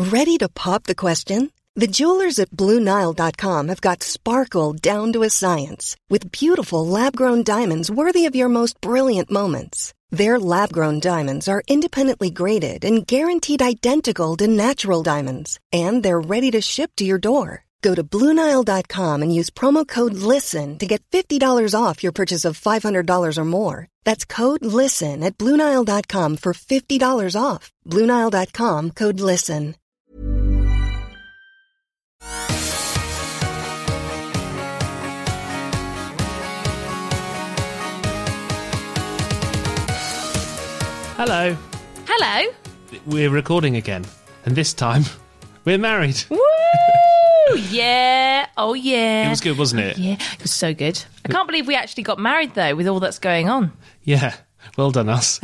Ready to pop the question? The jewelers at BlueNile.com have got sparkle down to a science with beautiful lab-grown diamonds worthy of your most brilliant moments. Their lab-grown diamonds are independently graded and guaranteed identical to natural diamonds, and they're ready to ship to your door. Go to BlueNile.com and use promo code LISTEN to get $50 off your purchase of $500 or more. That's code LISTEN at BlueNile.com for $50 off. BlueNile.com, code LISTEN. Hello. Hello. We're recording again, and this time we're married. Woo! Yeah. Oh, yeah. It was good, wasn't it? Yeah, it was so good. I can't believe we actually got married, though, with all that's going on. Yeah. Well done, us.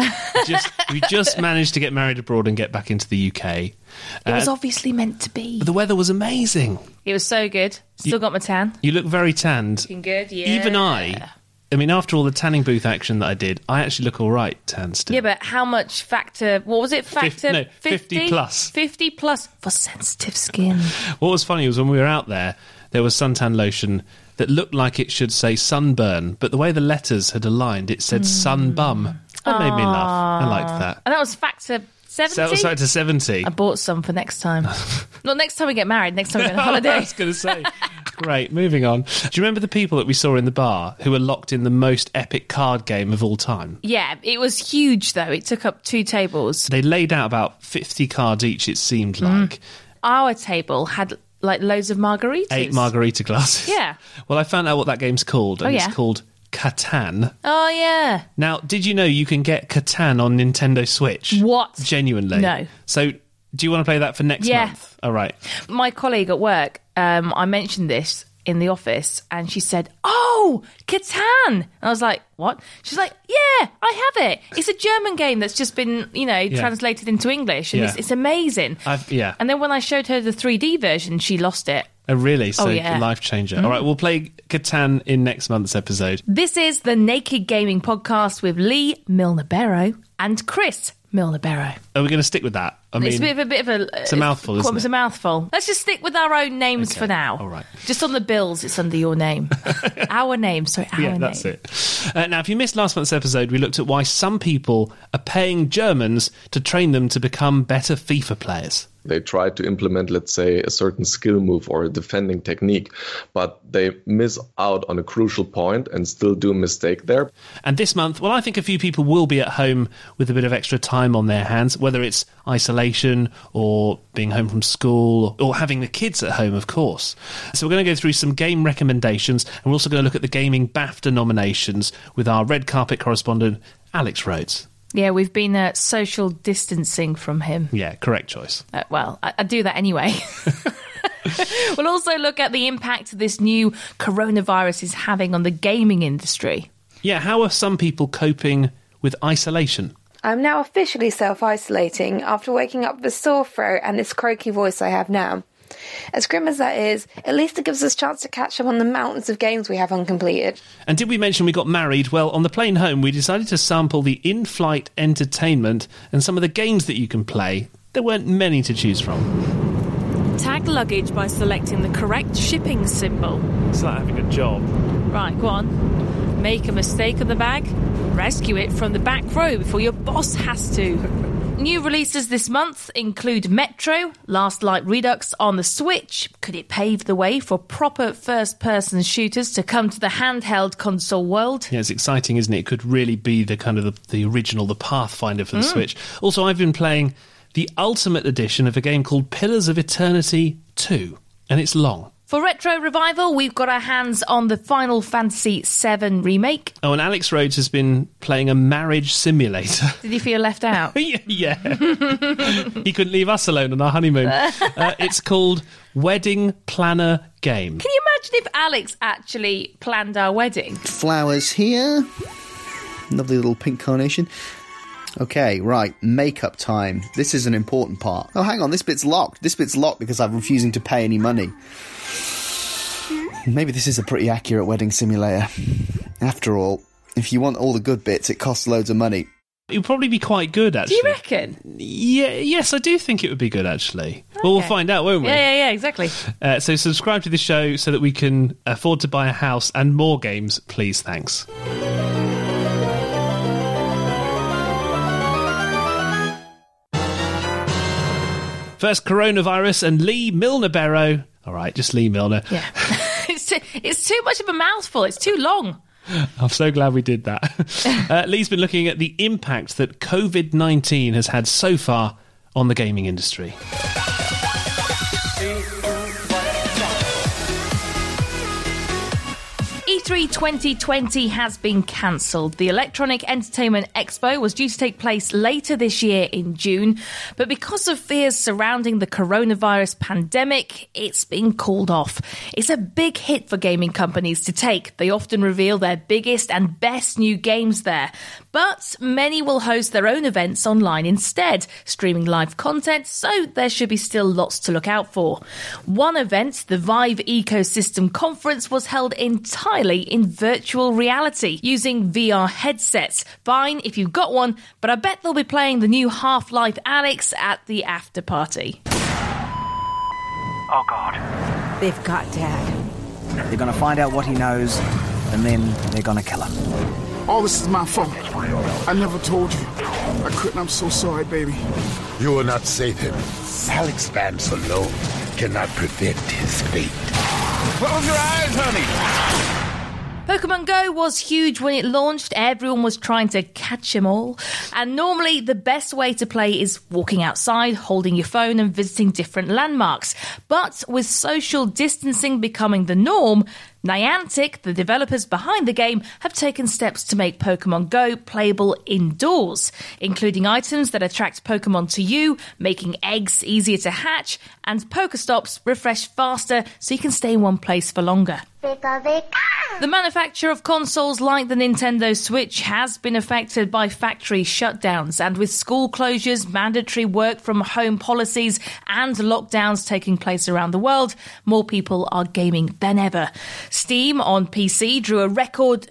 We just managed to get married abroad and get back into the UK. It was obviously meant to be. The weather was amazing. It was so good. Still got my tan. You look very tanned. Looking good, yeah. Even I mean, after all the tanning booth action that I did, I actually look all right tanned still. Yeah, but how much factor... What was it? Factor? 50 plus. 50 plus for sensitive skin. What was funny was when we were out there was suntan lotion that looked like it should say sunburn, but the way the letters had aligned, it said sunbum. That made me laugh. I liked that. And that was factor 70? That was factor 70. I bought some for next time. Not next time we get married, next time we go on holiday. I was going to say. Great, moving on. Do you remember the people that we saw in the bar who were locked in the most epic card game of all time? Yeah, it was huge, though. It took up 2 tables. They laid out about 50 cards each, it seemed like. Our table had, like, loads of margaritas. 8 margarita glasses. Yeah. Well, I found out what that game's called, and it's called Catan. Oh, yeah. Now, did you know you can get Catan on Nintendo Switch? What? Genuinely. No. So, do you want to play that for next month? All right. My colleague at work, I mentioned this in the office, and she said, "Oh, Catan!" And I was like, "What?" She's like, "Yeah, I have it. It's a German game that's just been, translated into English, and it's amazing." And then when I showed her the 3D version, she lost it. Oh, really? So, yeah. Life changer. All right, we'll play Catan in next month's episode. This is the Naked Gaming Podcast with Lee Milner-Barrow and Chris Milner-Barrow. Are we going to stick with that? I mean, it's a bit of a... It's a mouthful, isn't it? It's a mouthful. Let's just stick with our own names for now. All right. Just on the bills, it's under your name. Our name, sorry, our name. Yeah, that's it. Now, if you missed last month's episode, we looked at why some people are paying Germans to train them to become better FIFA players. They try to implement, let's say, a certain skill move or a defending technique, but they miss out on a crucial point and still do a mistake there. And this month, well, I think a few people will be at home with a bit of extra time on their hands, whether it's isolation or being home from school or having the kids at home, of course. So we're going to go through some game recommendations, and we're also going to look at the Gaming BAFTA nominations with our red carpet correspondent, Alex Rhodes. Yeah, we've been social distancing from him. Yeah, correct choice. Well, I do that anyway. We'll also look at the impact this new coronavirus is having on the gaming industry. Yeah, how are some people coping with isolation? I'm now officially self-isolating after waking up with a sore throat and this croaky voice I have now. As grim as that is, at least it gives us a chance to catch up on the mountains of games we have uncompleted. And did we mention we got married? Well, on the plane home, we decided to sample the in-flight entertainment and some of the games that you can play. There weren't many to choose from. Tag luggage by selecting the correct shipping symbol. It's like having a job. Right, go on. Make a mistake on the bag. Rescue it from the back row before your boss has to. New releases this month include Metro, Last Light Redux on the Switch. Could it pave the way for proper first-person shooters to come to the handheld console world? Yeah, it's exciting, isn't it? It could really be the kind of the original, the Pathfinder for the Switch. Also, I've been playing the Ultimate Edition of a game called Pillars of Eternity 2, and it's long. For Retro Revival, we've got our hands on the Final Fantasy VII Remake. Oh, and Alex Rhodes has been playing a marriage simulator. Did he feel left out? Yeah. He couldn't leave us alone on our honeymoon. It's called Wedding Planner Game. Can you imagine if Alex actually planned our wedding? Flowers here. Lovely little pink carnation. Okay, right, makeup time. This is an important part. Oh, hang on, this bit's locked. This bit's locked because I'm refusing to pay any money. Maybe this is a pretty accurate wedding simulator. After all, if you want all the good bits, it costs loads of money. It would probably be quite good, actually. Do you reckon? Yes, I do think it would be good, actually. Okay. Well, we'll find out, won't we? Yeah, exactly. So subscribe to the show so that we can afford to buy a house and more games, please. Thanks. First, coronavirus and Lee Milner-Barrow. All right, just Lee Milner. Yeah. It's too much of a mouthful. It's too long. I'm so glad we did that. Lee's been looking at the impact that COVID-19 has had so far on the gaming industry. E3 2020 has been cancelled. The Electronic Entertainment Expo was due to take place later this year in June, but because of fears surrounding the coronavirus pandemic, it's been called off. It's a big hit for gaming companies to take. They often reveal their biggest and best new games there. But many will host their own events online instead, streaming live content, so there should be still lots to look out for. One event, the Vive Ecosystem Conference, was held entirely in virtual reality, using VR headsets. Fine if you've got one, but I bet they'll be playing the new Half-Life Alyx at the after party. Oh, God. They've got Dad. They're going to find out what he knows, and then they're going to kill him. All this is my fault. I never told you. I couldn't. I'm so sorry, baby. You will not save him. Alyx Vance alone cannot prevent his fate. Close your eyes, honey. Pokemon Go was huge when it launched. Everyone was trying to catch them all. And normally the best way to play is walking outside, holding your phone and visiting different landmarks. But with social distancing becoming the norm, Niantic, the developers behind the game, have taken steps to make Pokemon Go playable indoors, including items that attract Pokemon to you, making eggs easier to hatch, and Pokestops refresh faster so you can stay in one place for longer. The manufacture of consoles like the Nintendo Switch has been affected by factory shutdowns, and with school closures, mandatory work from home policies and lockdowns taking place around the world, more people are gaming than ever. Steam on PC drew a record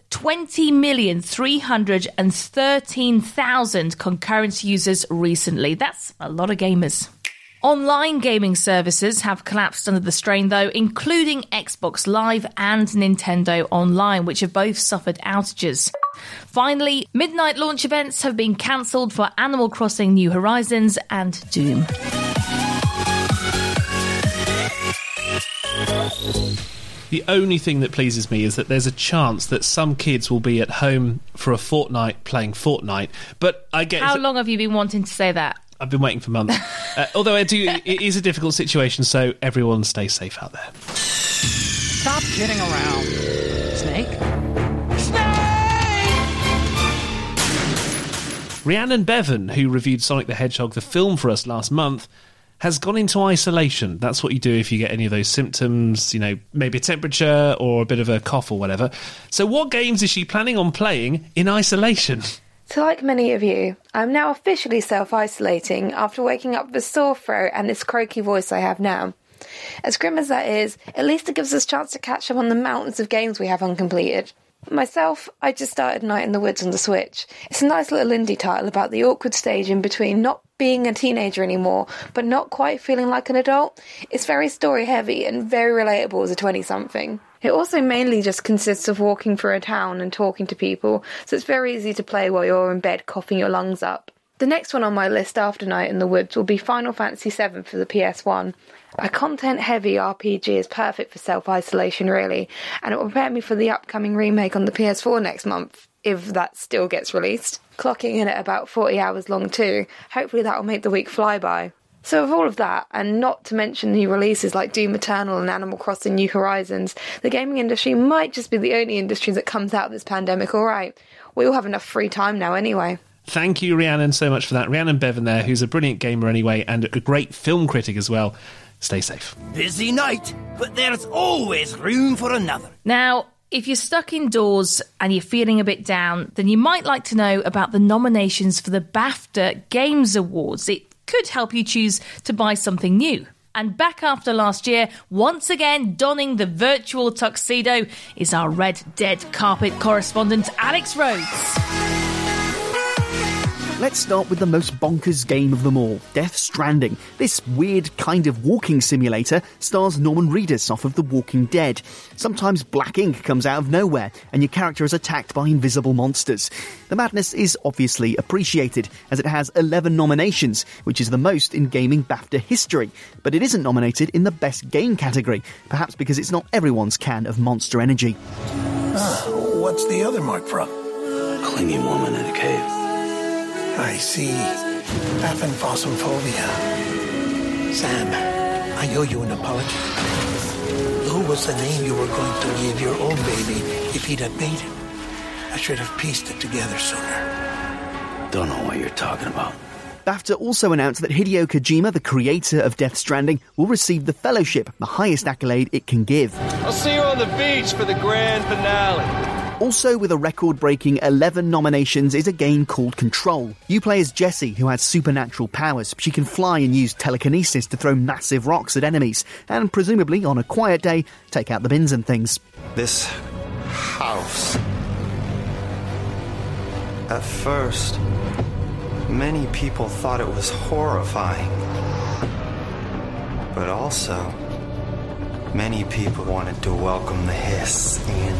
20,313,000 concurrent users recently. That's a lot of gamers. Online gaming services have collapsed under the strain, though, including Xbox Live and Nintendo Online, which have both suffered outages. Finally, midnight launch events have been cancelled for Animal Crossing New Horizons and Doom. The only thing that pleases me is that there's a chance that some kids will be at home for a fortnight playing Fortnite. But I get How long have you been wanting to say that? I've been waiting for months. Although it is a difficult situation, so everyone stay safe out there. Stop kidding around. Snake? Rhiannon Bevan, who reviewed Sonic the Hedgehog, the film, for us last month, has gone into isolation. That's what you do if you get any of those symptoms, maybe a temperature or a bit of a cough or whatever. So what games is she planning on playing in isolation? So like many of you, I'm now officially self-isolating after waking up with a sore throat and this croaky voice I have now. As grim as that is, at least it gives us a chance to catch up on the mountains of games we have uncompleted. Myself, I just started Night in the Woods on the Switch. It's a nice little indie title about the awkward stage in between not being a teenager anymore, but not quite feeling like an adult. It's very story heavy and very relatable as a 20-something. It also mainly just consists of walking through a town and talking to people, so it's very easy to play while you're in bed coughing your lungs up. The next one on my list after Night in the Woods will be Final Fantasy VII for the PS1. A content-heavy RPG is perfect for self-isolation, really, and it will prepare me for the upcoming remake on the PS4 next month, if that still gets released. Clocking in at about 40 hours long too. Hopefully that will make the week fly by. So with all of that, and not to mention new releases like Doom Eternal and Animal Crossing New Horizons, the gaming industry might just be the only industry that comes out of this pandemic alright. We all have enough free time now anyway. Thank you, Rhiannon, so much for that. Rhiannon Bevan there, who's a brilliant gamer anyway, and a great film critic as well. Stay safe. Busy night, but there's always room for another. Now, if you're stuck indoors and you're feeling a bit down, then you might like to know about the nominations for the BAFTA Games Awards. It could help you choose to buy something new. And back after last year, once again donning the virtual tuxedo, is our Red Dead carpet correspondent, Alex Rhodes. Let's start with the most bonkers game of them all, Death Stranding. This weird kind of walking simulator stars Norman Reedus off of The Walking Dead. Sometimes black ink comes out of nowhere and your character is attacked by invisible monsters. The madness is obviously appreciated, as it has 11 nominations, which is the most in gaming BAFTA history. But it isn't nominated in the Best Game category, perhaps because it's not everyone's can of Monster Energy. What's the other mark from? Clinging woman in a cave. I see. Aphanphosphobia. Sam, I owe you an apology. Lou was the name you were going to give your own baby if he'd have made it. I should have pieced it together sooner. Don't know what you're talking about. BAFTA also announced that Hideo Kojima, the creator of Death Stranding, will receive the Fellowship, the highest accolade it can give. I'll see you on the beach for the grand finale. Also with a record-breaking 11 nominations is a game called Control. You play as Jessie, who has supernatural powers. She can fly and use telekinesis to throw massive rocks at enemies, and presumably, on a quiet day, take out the bins and things. This house. At first, many people thought it was horrifying. But also, many people wanted to welcome the hiss in.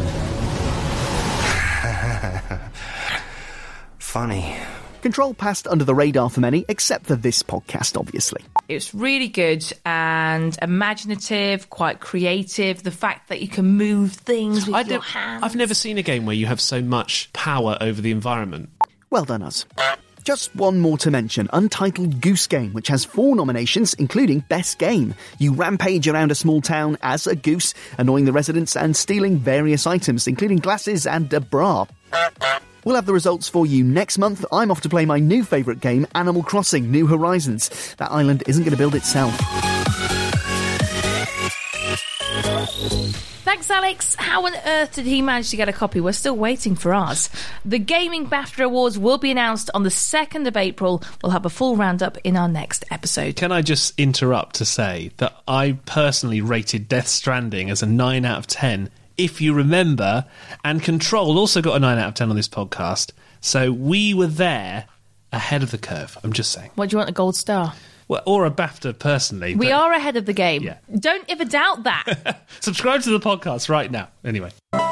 Funny. Control passed under the radar for many, except for this podcast, obviously. It's really good and imaginative, quite creative. The fact that you can move things with your hands. I've never seen a game where you have so much power over the environment. Well done, us. Just one more to mention, Untitled Goose Game, which has 4 nominations, including Best Game. You rampage around a small town as a goose, annoying the residents and stealing various items, including glasses and a bra. We'll have the results for you next month. I'm off to play my new favourite game, Animal Crossing: New Horizons. That island isn't going to build itself. Thanks, Alex. How on earth did he manage to get a copy? We're still waiting for ours. The Gaming BAFTA Awards will be announced on the 2nd of April. We'll have a full roundup in our next episode. Can I just interrupt to say that I personally rated Death Stranding as a 9 out of 10, if you remember, and Control also got a 9 out of 10 on this podcast. So we were there ahead of the curve, I'm just saying. What do you want, a gold star? Well, or a BAFTA, personally. We are ahead of the game. Yeah. Don't ever doubt that. Subscribe to the podcast right now. Anyway.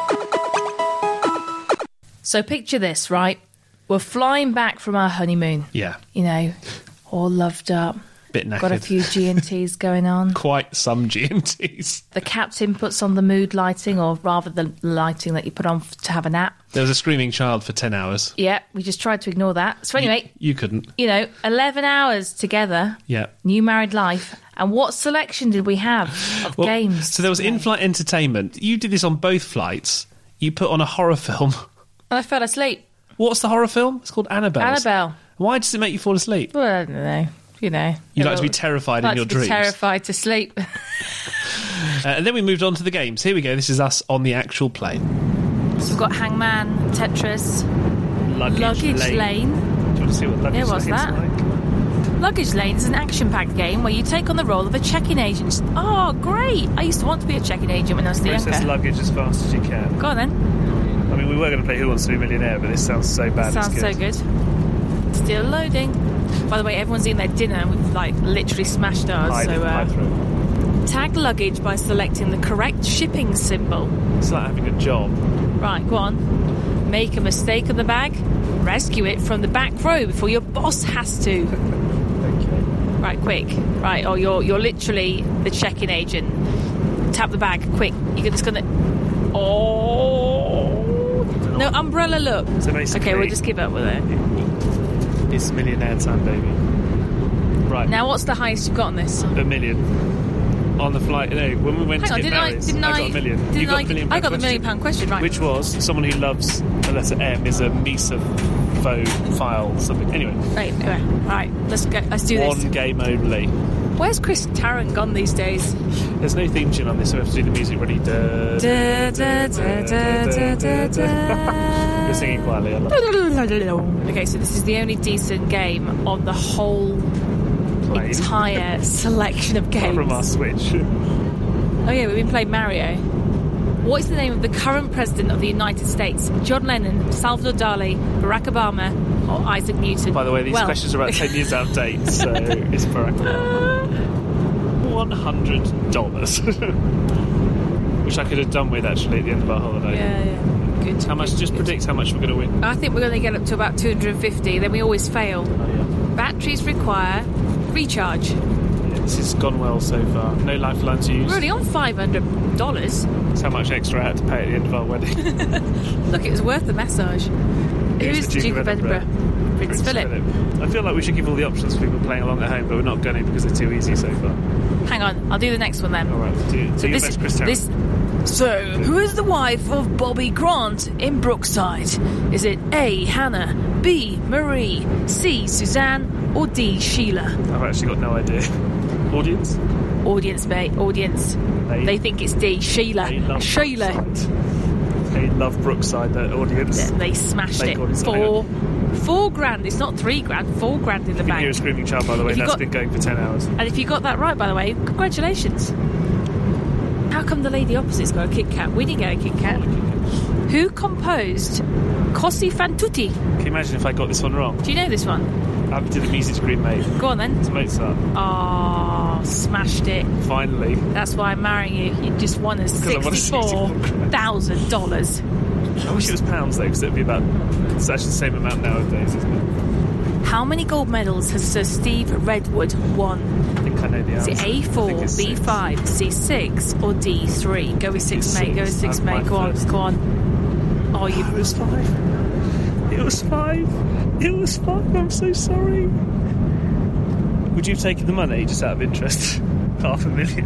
So picture this, right? We're flying back from our honeymoon. Yeah. You know, all loved up. Bit knackered. Got a few G&Ts going on. Quite some G&Ts. The captain puts on the mood lighting, or rather the lighting that you put on to have a nap. There was a screaming child for 10 hours. Yeah, we just tried to ignore that. So anyway... You couldn't. 11 hours together. Yeah. New married life. And what selection did we have of games? So there was in-flight entertainment. You did this on both flights. You put on a horror film. And I fell asleep. What's the horror film? It's called Annabelle. Annabelle. Why does it make you fall asleep? Well, I don't know. You like to be terrified in your dreams. Terrified to sleep. And then we moved on to the games. Here we go. This is us on the actual plane. So we've got Hangman, Tetris, Luggage Lane. Do you want to see what Luggage Lane's like? Luggage Lane is an action-packed game where you take on the role of a check-in agent. Oh, great! I used to want to be a check-in agent when I was younger. Process luggage as fast as you can. Go on then. I mean, we were going to play Who Wants to Be a Millionaire, but this sounds so bad. Sounds so good. Still loading. By the way, everyone's eating their dinner and we've literally smashed ours. Tag luggage by selecting the correct shipping symbol. It's like having a job. Right, go on. Make a mistake on the bag. Rescue it from the back row before your boss has to. Okay. Right, quick. Right, or you're literally the check-in agent. Tap the bag, quick. You're just gonna. Oh no, umbrella look. So basically, okay, we'll just give up with it. It's millionaire time, baby. Right. Now, what's the highest you've got on this? $1 million. On the flight, when we went to get married, I got $1 million. You got the £1 million I got the £1 million question, right. Which was, someone who loves the letter M is a mesophile something. Anyway. Right, let's go. Let's do this. One game only. Where's Chris Tarrant gone these days? There's no theme tune on this, so we have to do the music ready. You're singing quietly. I love it. Okay, so this is the only decent game on the whole entire selection of games. From our Switch. Oh yeah, we've been playing Mario. What is the name of the current president of the United States? John Lennon, Salvador Dali, Barack Obama, or Isaac Newton? By the way, these questions are about 10 years out of date, so it's Barack Obama. $100. Which I could have done with, actually, at the end of our holiday. Yeah. Good. How much? Just predict how much we're going to win. I think we're going to get up to about 250, then we always fail. Batteries require recharge. This has gone well so far. No lifeline to use. We're already on $500. That's how much extra I had to pay at the end of our wedding. Look, it was worth the massage. Who is the Duke of Edinburgh? Prince Philip. I feel like we should give all the options for people playing along at home, but we're not going to because they're too easy so far. Hang on, I'll do the next one then. All right, do your best, Chris Tarrant. So, who is the wife of Bobby Grant in Brookside? Is it A. Hannah, B. Marie, C. Suzanne, or D. Sheila? I've actually got no idea. Audience? Audience, mate. Audience. They think it's D. Sheila. Sheila. They love Brookside, that audience. They smashed it. $4,000. It's not $3,000. $4,000 in the bank. You're a screaming child, by the way. That's been going for 10 hours. And if you got that right, by the way, congratulations. How come the lady opposite's got a Kit Kat? We didn't get a Kit Kat. Who composed Così fan tutti? Can you imagine if I got this one wrong? Do you know this one? I did a music degree, mate. Go on then. It's Mozart. Oh, smashed it. Finally. That's why I'm marrying you. You just won us $64,000. I wish it was pounds, though, because it'd be about... It's actually the same amount nowadays, isn't it? How many gold medals has Sir Steve Redwood won? I think I know the answer. Is it A4, B5, C6, or D3? Go with 6, mate. Go with 6, mate. Go on. Oh, you... It was 5. It was 5. It was 5. I'm so sorry. Would you have taken the money, just out of interest? $500,000.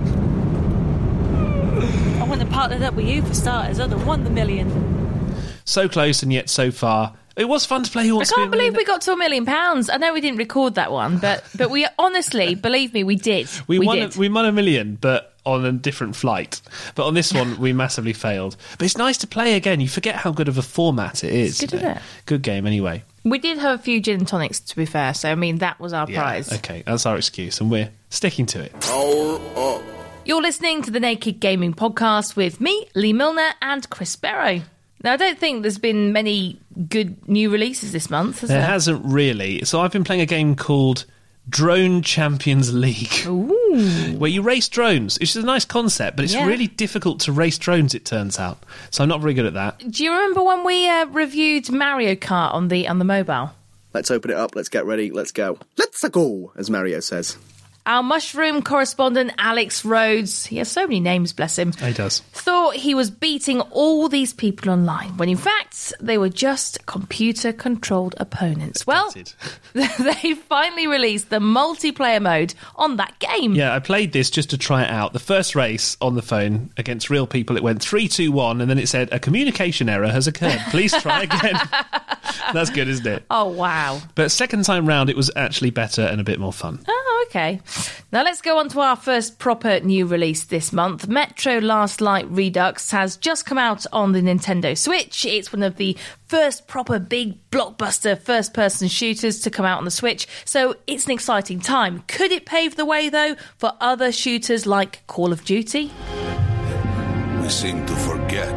I wouldn't have partnered up with you for starters. I'd have won the $1 million. So close and yet so far. It was fun to play Who Wants I to Be can't believe we got to £1 million. I know we didn't record that one, but we honestly, believe me, we did. We won $1 million, but on a different flight. But on this one, we massively failed. But it's nice to play again. You forget how good of a format it is. It's good, isn't it? Good game, anyway. We did have a few gin and tonics, to be fair. So, I mean, that was our prize. Okay, that's our excuse, and we're sticking to it. You're listening to the Naked Gaming Podcast with me, Lee Milner, and Chris Barrow. Now, I don't think there's been many good new releases this month, has there? There hasn't really. So I've been playing a game called Drone Champions League. Ooh. Where you race drones. It's just a nice concept, but it's really difficult to race drones, it turns out. So I'm not very good at that. Do you remember when we reviewed Mario Kart on the mobile? Let's open it up, let's get ready, let's go. Let's go, as Mario says. Our mushroom correspondent, Alex Rhodes, he has so many names, bless him. He does. Thought he was beating all these people online, when in fact, they were just computer-controlled opponents. Well, they finally released the multiplayer mode on that game. Yeah, I played this just to try it out. The first race on the phone against real people, it went 3-2-1, and then it said, a communication error has occurred. Please try again. That's good, isn't it? Oh, wow. But second time round, it was actually better and a bit more fun. Oh, okay. Now let's go on to our first proper new release this month. Metro Last Light Redux has just come out on the Nintendo Switch. It's one of the first proper big blockbuster first-person shooters to come out on the Switch, so it's an exciting time. Could it pave the way, though, for other shooters like Call of Duty? We seem to forget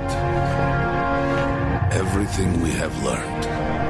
everything we have learned.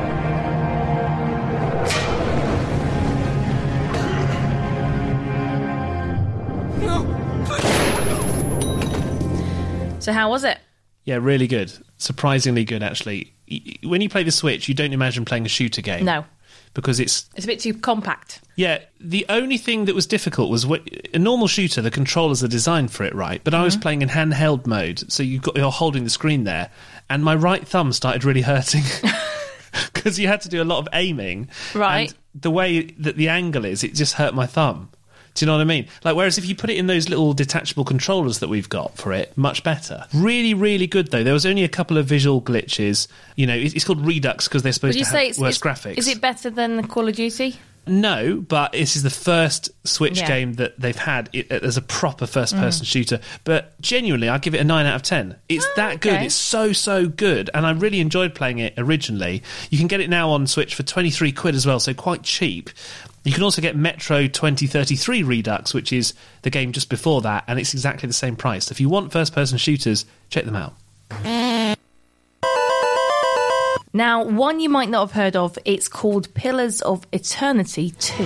So how was it? Yeah, really good. Surprisingly good, actually. When you play the Switch, you don't imagine playing a shooter game. No. Because it's a bit too compact. Yeah, the only thing that was difficult was a normal shooter, the controllers are designed for it, right? But I was playing in handheld mode, so you're holding the screen there, and my right thumb started really hurting. Because you had to do a lot of aiming. Right. And the way that the angle is, it just hurt my thumb. Do you know what I mean? Like, whereas if you put it in those little detachable controllers that we've got for it, much better. Really, really good, though. There was only a couple of visual glitches. You know, it's called Redux because they're supposed to have worse graphics. Is it better than Call of Duty? No, but this is the first Switch game that they've had as a proper first-person shooter. But genuinely, I'd give it a 9 out of 10. It's that good. It's so, so good. And I really enjoyed playing it originally. You can get it now on Switch for £23 as well, so quite cheap. You can also get Metro 2033 Redux, which is the game just before that, and it's exactly the same price. So if you want first-person shooters, check them out. Now, one you might not have heard of, it's called Pillars of Eternity 2.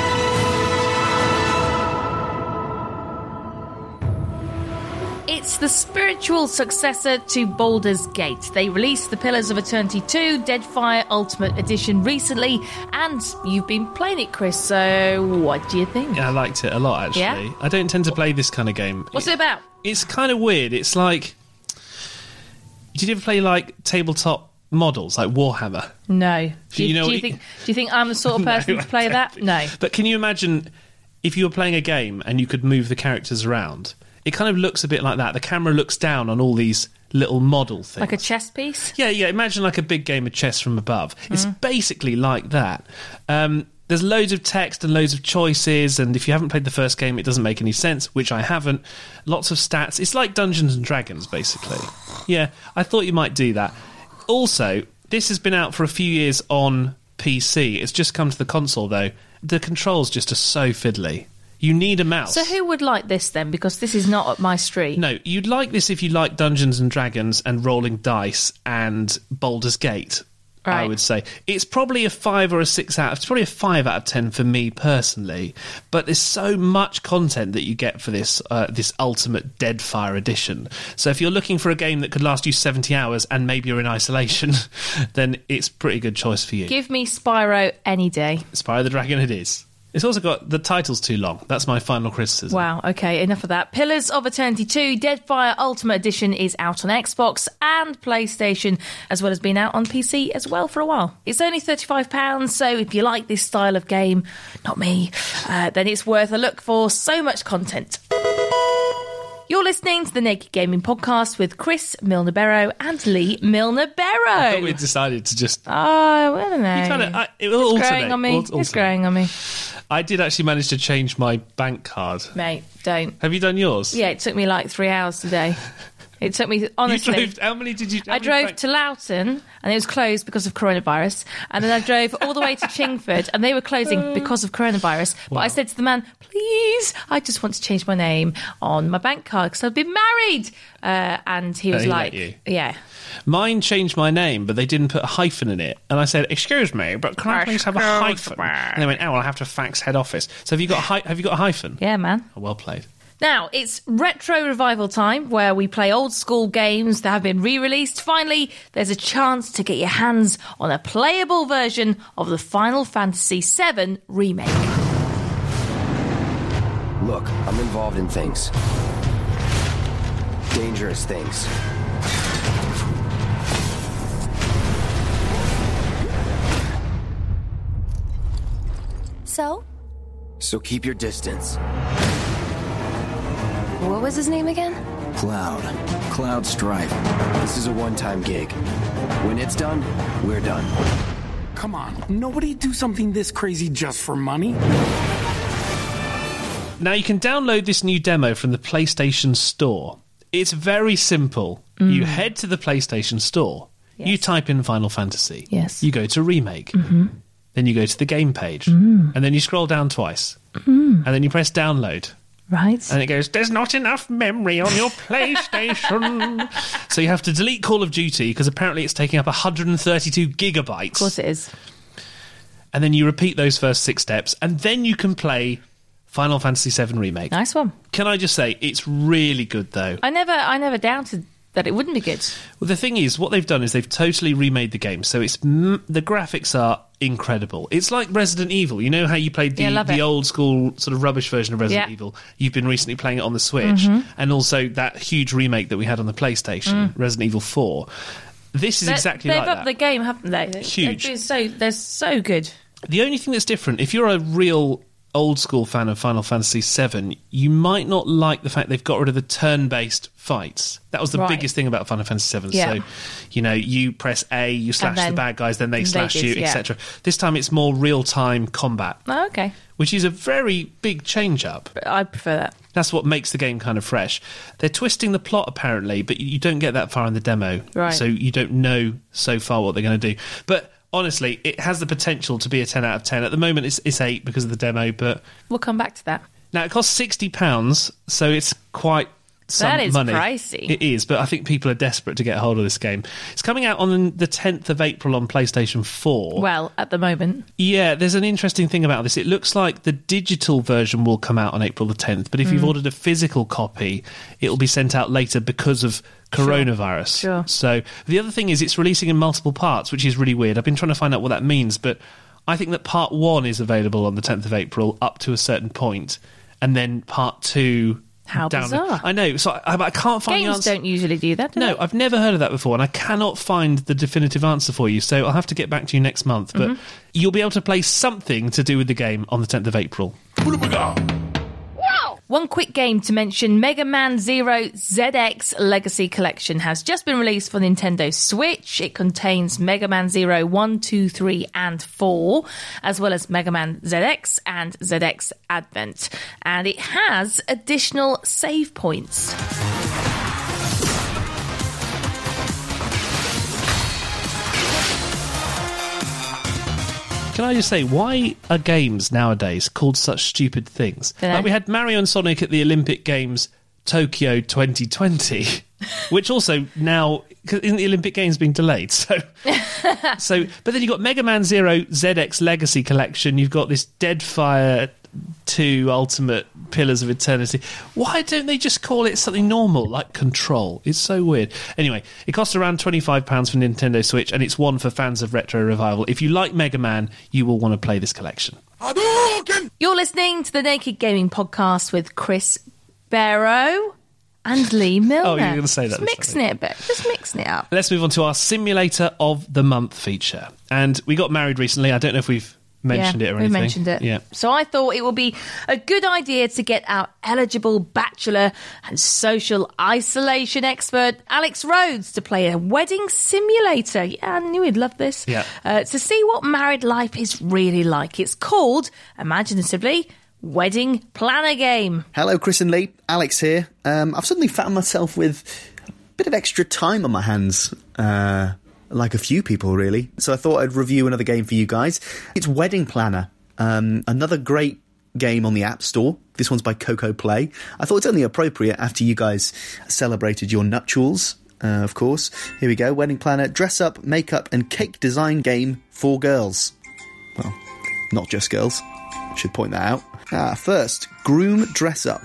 It's the spiritual successor to Baldur's Gate. They released the Pillars of Eternity 2 Deadfire Ultimate Edition recently, and you've been playing it, Chris, so what do you think? Yeah, I liked it a lot, actually. Yeah? I don't tend to play this kind of game. What's it about? It's kind of weird. It's like... Did you ever play, like, tabletop models, like Warhammer? No. Do you think I'm the sort of person to play that? No. But can you imagine if you were playing a game and you could move the characters around? It kind of looks a bit like that. The camera looks down on all these little model things. Like a chess piece? Yeah. Imagine like a big game of chess from above. It's basically like that. There's loads of text and loads of choices, and if you haven't played the first game, it doesn't make any sense, which I haven't. Lots of stats. It's like Dungeons and Dragons, basically. Yeah, I thought you might do that. Also, this has been out for a few years on PC. It's just come to the console, though. The controls just are so fiddly. You need a mouse. So who would like this then? Because this is not up my street. No, you'd like this if you like Dungeons and Dragons and rolling dice and Baldur's Gate, right. I would say. It's probably a 5 or a 6 out. It's probably a 5 out of 10 for me personally. But there's so much content that you get for this this Ultimate Deadfire Edition. So if you're looking for a game that could last you 70 hours and maybe you're in isolation, then it's a pretty good choice for you. Give me Spyro any day. Spyro the Dragon it is. It's also got... The title's too long. That's my final criticism. Wow, okay, enough of that. Pillars of Eternity 2 Deadfire Ultimate Edition is out on Xbox and PlayStation, as well as being out on PC as well for a while. It's only £35, so if you like this style of game, not me, then it's worth a look for so much content. You're listening to the Naked Gaming Podcast with Chris Milner-Barrow and Lee Milner-Barrow. I thought we decided to just... Oh, I don't know. It's growing on me. It's growing on me. I did actually manage to change my bank card. Mate, don't. Have you done yours? Yeah, it took me like 3 hours today. It took me, honestly... How many did you... I drove to Loughton, and it was closed because of coronavirus. And then I drove all the way to Chingford, and they were closing because of coronavirus. But I said to the man, please, I just want to change my name on my bank card because I've been married. And he was like... Yeah. Mine changed my name, but they didn't put a hyphen in it. And I said, excuse me, but can I please have a hyphen? And they went, oh, well, I'll have to fax head office. So have you got a hyphen? Yeah, man. Oh, well played. Now, it's retro revival time, where we play old school games that have been re-released. Finally, there's a chance to get your hands on a playable version of the Final Fantasy VII Remake. Look, I'm involved in things. Dangerous things. So keep your distance. What was his name again? Cloud Strife. This is a one-time gig. When it's done, we're done. Come on, nobody do something this crazy just for money. Now you can download this new demo from the PlayStation Store. It's very simple. You head to the PlayStation Store. Yes. You type in Final Fantasy. Yes. You go to Remake. Then you go to the game page. And then you scroll down twice. And then you press download. Right. And it goes, there's not enough memory on your PlayStation. So you have to delete Call of Duty because apparently it's taking up 132 gigabytes. Of course it is. And then you repeat those first 6 steps, and then you can play Final Fantasy VII Remake. Nice one. Can I just say, it's really good, though. I never doubted that it wouldn't be good. Well, the thing is, what they've done is they've totally remade the game. So it's the graphics are incredible. It's like Resident Evil. You know how you played the old school sort of rubbish version of Resident Evil? You've been recently playing it on the Switch. And also that huge remake that we had on the PlayStation, Resident Evil 4. This is exactly like that. They've upped the game, haven't they? Huge. They're so good. The only thing that's different, if you're a real old school fan of Final Fantasy VII, you might not like the fact they've got rid of the turn-based fights. That was the biggest thing about Final Fantasy VII. Yeah. So, you know, you press A, you slash the bad guys, then they slash you, etc. This time it's more real-time combat. Oh, okay. Which is a very big change-up. I prefer that. That's what makes the game kind of fresh. They're twisting the plot, apparently, but you don't get that far in the demo. Right. So you don't know so far what they're going to do. But honestly, it has the potential to be a 10 out of 10. At the moment, it's 8 because of the demo, but... We'll come back to that. Now, it costs £60, so it's quite some That is money. pricey. It is, but I think people are desperate to get hold of this game. It's coming out on the 10th of April on PlayStation 4. Well, at the moment. Yeah, there's an interesting thing about this. It looks like the digital version will come out on April the 10th, but if you've ordered a physical copy, it will be sent out later because of coronavirus. Sure. So the other thing is it's releasing in multiple parts, which is really weird. I've been trying to find out what that means, but I think that part 1 is available on the 10th of April up to a certain point, and then part 2... How bizarre. I know, so I can't find the Games answer. don't usually do that, do No, they? I've never heard of that before, and I cannot find the definitive answer for you, so I'll have to get back to you next month. But you'll be able to play something to do with the game on the 10th of April. One quick game to mention, Mega Man Zero ZX Legacy Collection has just been released for Nintendo Switch. It contains Mega Man Zero 1, 2, 3 and 4, as well as Mega Man ZX and ZX Advent. And it has additional save points. Can I just say, why are games nowadays called such stupid things? Dunno. Like we had Mario and Sonic at the Olympic Games Tokyo 2020, which also now, cause isn't the Olympic Games being delayed? So, but then you've got Mega Man Zero ZX Legacy Collection, you've got this Deadfire 2 Ultimate Pillars of Eternity. Why don't they just call it something normal like Control? It's so weird. Anyway, it costs around £25 for Nintendo Switch, and it's one for fans of Retro Revival. If you like Mega Man, you will want to play this collection. You're listening to the Naked Gaming Podcast with Chris Barrow and Lee Milner. Oh, you were going to say that. Just mixing it a bit. Just mixing it up. Let's move on to our Simulator of the Month feature. And we got married recently. I don't know if we've mentioned it or anything. We mentioned it. Yeah. So I thought it would be a good idea to get our eligible bachelor and social isolation expert, Alex Rhodes, to play a wedding simulator. Yeah, I knew he'd love this. Yeah. To see what married life is really like. It's called, imaginatively, Wedding Planner Game. Hello, Chris and Lee. Alex here. I've suddenly found myself with a bit of extra time on my hands. Like a few people, really. So I thought I'd review another game for you guys. It's Wedding Planner. Another great game on the App Store. This one's by Coco Play. I thought it's only appropriate after you guys celebrated your nuptials, of course. Here we go. Wedding Planner, dress up, makeup and cake design game for girls. Well, not just girls. Should point that out. First, groom dress up.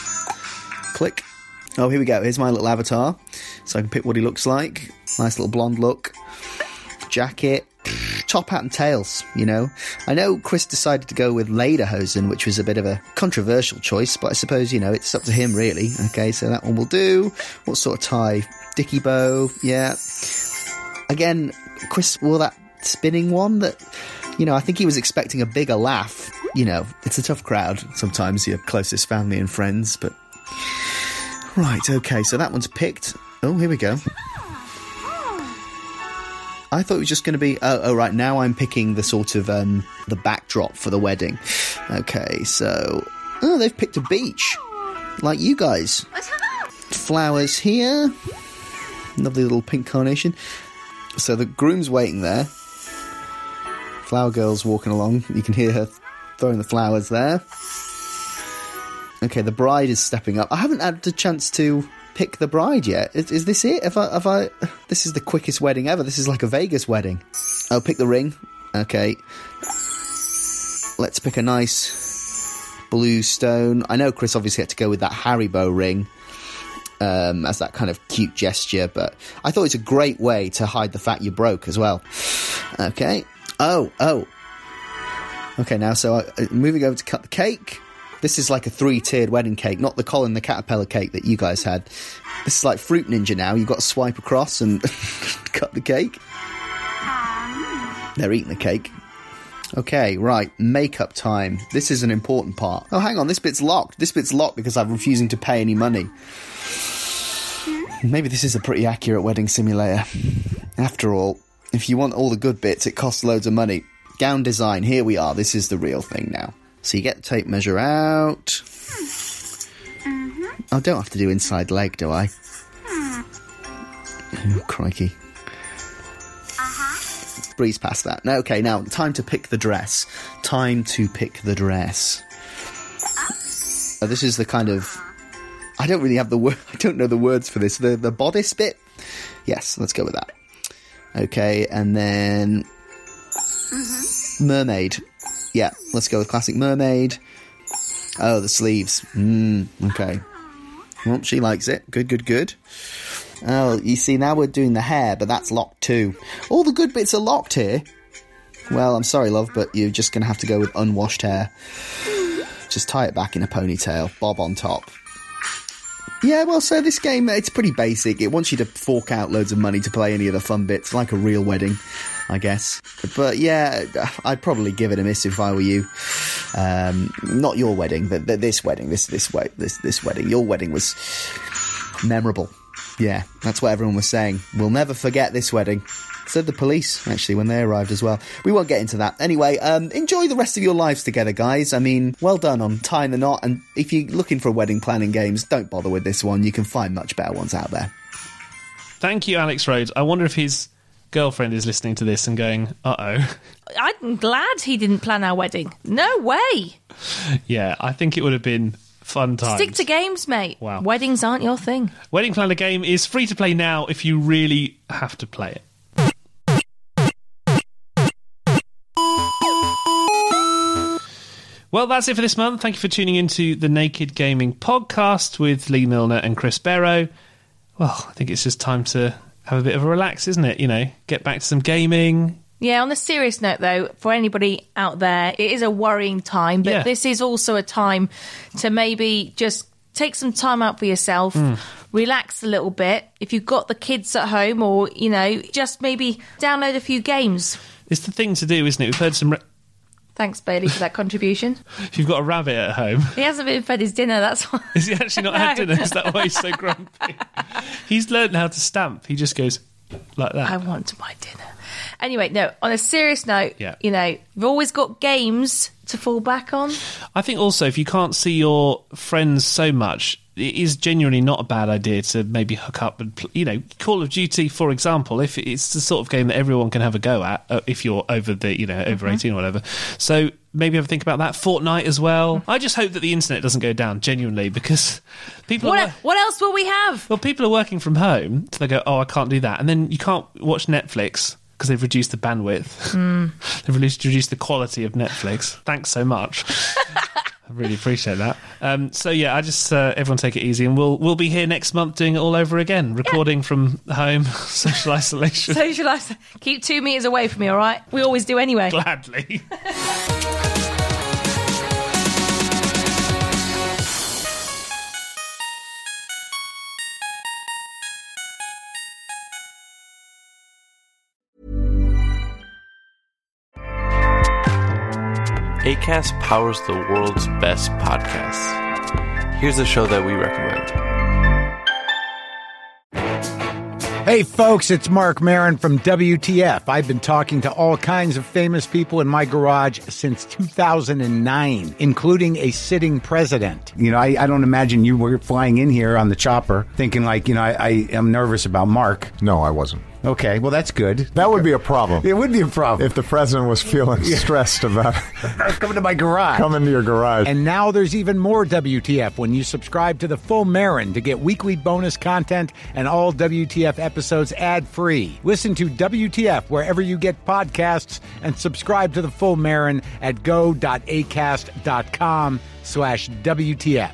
Click. Oh, here we go. Here's my little avatar. So I can pick what he looks like. Nice little blonde look. Jacket. Top hat and tails, you know. I know Chris decided to go with lederhosen, which was a bit of a controversial choice, but I suppose, you know, it's up to him, really. Okay, so that one will do. What sort of tie? Dicky bow, yeah. Again, Chris wore that spinning one that, you know, I think he was expecting a bigger laugh. You know, it's a tough crowd. Sometimes your closest family and friends, but... Right, okay, so that one's picked. Oh, here we go. I thought it was just going to be... Oh, right, now I'm picking the sort of, the backdrop for the wedding. Okay, so... Oh, they've picked a beach. Like you guys. Flowers here. Lovely little pink carnation. So the groom's waiting there. Flower girl's walking along. You can hear her throwing the flowers there. Okay, the bride is stepping up. I haven't had a chance to pick the bride yet. Is this it? Have I? This is the quickest wedding ever. This is like a Vegas wedding. Oh, pick the ring. Okay. Let's pick a nice blue stone. I know Chris obviously had to go with that Haribo ring as that kind of cute gesture, but I thought it's a great way to hide the fact you're broke as well. Okay. Oh. Okay, now, so moving over to cut the cake. This is like a 3-tiered wedding cake, not the Colin the Caterpillar cake that you guys had. This is like Fruit Ninja now. You've got to swipe across and cut the cake. They're eating the cake. Okay, right, makeup time. This is an important part. Oh, hang on, this bit's locked. This bit's locked because I'm refusing to pay any money. Maybe this is a pretty accurate wedding simulator. After all, if you want all the good bits, it costs loads of money. Gown design, here we are. This is the real thing now. So you get the tape measure out. I don't have to do inside leg, do I? Oh, crikey. Breeze past that. No, okay, now, time to pick the dress. Time to pick the dress. This is the kind of I don't really have the word. I don't know the words for this. The bodice bit. Yes, let's go with that. Okay, and then mermaid. Yeah, let's go with classic mermaid. Oh, the sleeves. Okay. Well, she likes it. Good. Oh, you see, now we're doing the hair, but that's locked too. All the good bits are locked here. Well, I'm sorry, love, but you're just going to have to go with unwashed hair. Just tie it back in a ponytail, bob on top. Yeah, well, so this game, it's pretty basic. It wants you to fork out loads of money to play any of the fun bits, like a real wedding, I guess. But yeah, I'd probably give it a miss if I were you. Not your wedding, but this wedding. This wedding. Your wedding was memorable. Yeah, that's what everyone was saying. We'll never forget this wedding. Said the police, actually, when they arrived as well. We won't get into that. Anyway, enjoy the rest of your lives together, guys. I mean, well done on tying the knot. And if you're looking for wedding planning games, don't bother with this one. You can find much better ones out there. Thank you, Alex Rhodes. I wonder if his girlfriend is listening to this and going, uh-oh. I'm glad he didn't plan our wedding. No way. Yeah, I think it would have been fun times. Stick to games, mate. Wow. Weddings aren't your thing. Wedding Planner game is free to play now if you really have to play it. Well, that's it for this month. Thank you for tuning into the Naked Gaming Podcast with Lee Milner and Chris Barrow. Well, I think it's just time to have a bit of a relax, isn't it? You know, get back to some gaming. Yeah, on a serious note, though, for anybody out there, it is a worrying time, but this is also a time to maybe just take some time out for yourself, relax a little bit. If you've got the kids at home or, you know, just maybe download a few games. It's the thing to do, isn't it? We've heard some... Thanks, Bailey, for that contribution. If you've got a rabbit at home... He hasn't been fed his dinner, that's why. Is he actually not had dinner? Is that why he's so grumpy? He's learned how to stamp. He just goes like that. I want my dinner. Anyway, no, on a serious note, you know, you've always got games to fall back on. I think also if you can't see your friends so much, it is genuinely not a bad idea to maybe hook up and, you know, Call of Duty, for example, if it's the sort of game that everyone can have a go at, if you're over the, you know, over 18 or whatever. So maybe have a think about that. Fortnite as well. I just hope that the internet doesn't go down, genuinely, because people What else will we have? Well, people are working from home, so they go, oh, I can't do that. And then you can't watch Netflix because they've reduced the bandwidth. They've reduced the quality of Netflix. Thanks so much. I really appreciate that. So yeah, I just everyone take it easy, and we'll be here next month doing it all over again, recording from home, social isolation. Keep 2 meters away from me, all right? We always do anyway. Gladly. Acast powers the world's best podcasts. Here's a show that we recommend. Hey folks, it's Mark Maron from WTF. I've been talking to all kinds of famous people in my garage since 2009, including a sitting president. You know, I don't imagine you were flying in here on the chopper thinking like, you know, I am nervous about Mark. No, I wasn't. Okay, well, that's good. That would be a problem. It would be a problem. If the president was feeling stressed about coming to my garage. Coming to your garage. And now there's even more WTF when you subscribe to the Full Marin to get weekly bonus content and all WTF episodes ad-free. Listen to WTF wherever you get podcasts and subscribe to the Full Marin at go.acast.com/WTF.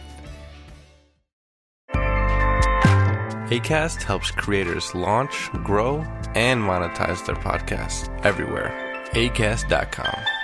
Acast helps creators launch, grow, and monetize their podcasts everywhere. Acast.com.